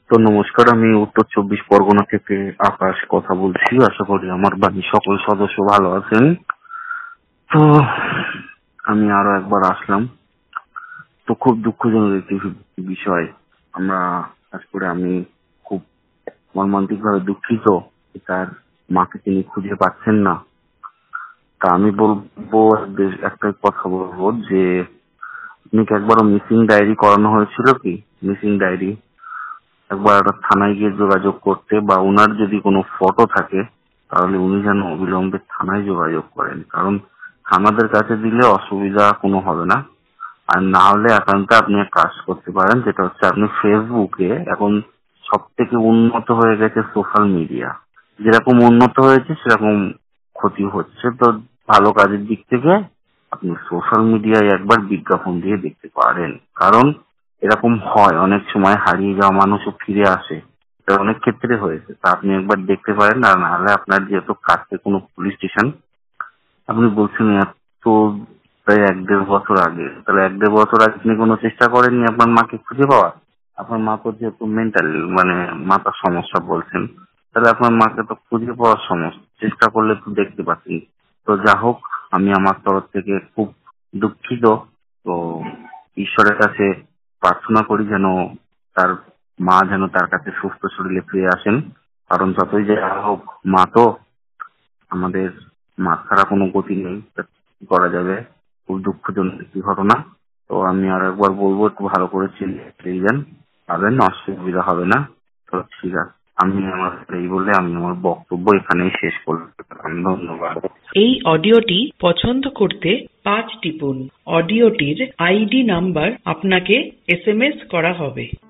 তো নমস্কার, আমি উত্তর 24 পরগনা থেকে আকাশ কথা বলছি। আশা করি আমার বাড়ির সকল সদস্য ভালো আছেন। তো আমি আরো একবার আসলাম। তো খুব দুঃখজনক একটি বিষয়। আমরা কাজ করে আমি খুব মর্মান্তিক ভাবে দুঃখিত যে তার মাকে তিনি খুঁজে পাচ্ছেন না। তা আমি বলবো, একটাই কথা বলবো যে আপনি কি একবারও মিসিং ডায়েরি করানো হয়েছিল কি? মিসিং ডায়েরি একবার থানায় গিয়ে যোগাযোগ করতে, বা ওনার যদি কোনো ফটো থাকে তাহলে উনি যেন অবিলম্বে থানায় যোগাযোগ করেন, কারণ থানাদের কাছে দিলে অসুবিধা কোনো হবে না। আর না হলে একান্ত আপনি এক কাজ করতে পারেন, যেটা হচ্ছে আপনি ফেসবুকে, এখন সব থেকে উন্নত হয়ে গেছে সোশ্যাল মিডিয়া, যেরকম উন্নত হয়েছে সেরকম ক্ষতি হচ্ছে। তো ভালো কাজের দিক থেকে আপনি সোশ্যাল মিডিয়ায় একবার বিজ্ঞাপন দিয়ে দেখতে পারেন, কারণ এরকম হয় অনেক সময়, হারিয়ে যাওয়া মানুষও ফিরে আসে। এটা অনেক ক্ষেত্রে হয়েছে। তা আপনি একবার দেখতে পারেন। আর নাহলে আপনার যেহেতু কাছে কোনো পুলিশ স্টেশন, আপনি বলছেন এত প্রায় 1-1.5 বছর আগে, তাহলে 1-1.5 বছর আগে আপনি কোনো চেষ্টা করেননি আপনার মাকে খুঁজে পাওয়ার? আপনার মা তো যেহেতু মেন্টাল, মানে মাথার সমস্যা বলছেন, তাহলে আপনার মাকে তো খুঁজে পাওয়ার সমস্যা চেষ্টা করলে তো দেখতে পাচ্ছেন। তো যা হোক, আমি আমার তরফ থেকে খুব দুঃখিত। তো ঈশ্বরের কাছে প্রার্থনা করি যেন তার মা যেন তার কাছে সুস্থ শরীরে ফিরে আসেন, কারণ যতই যা হোক মা তো আমাদের, মা ছাড়া কোনো গতি নেই। তা কি করা যাবে? খুব দুঃখজনক একটি ঘটনা। তো আমি আর একবার বলবো, একটু ভালো করে চিনিয়ে যান, পাবেন, অসুবিধা হবে না। তো ঠিক আছে, আমি আমার বক্তব্য এখানেই শেষ করলাম। ধন্যবাদ। এই অডিওটি পছন্দ করতে 5 টিপুন। অডিওটির আইডি নাম্বার আপনাকে SMS করা হবে।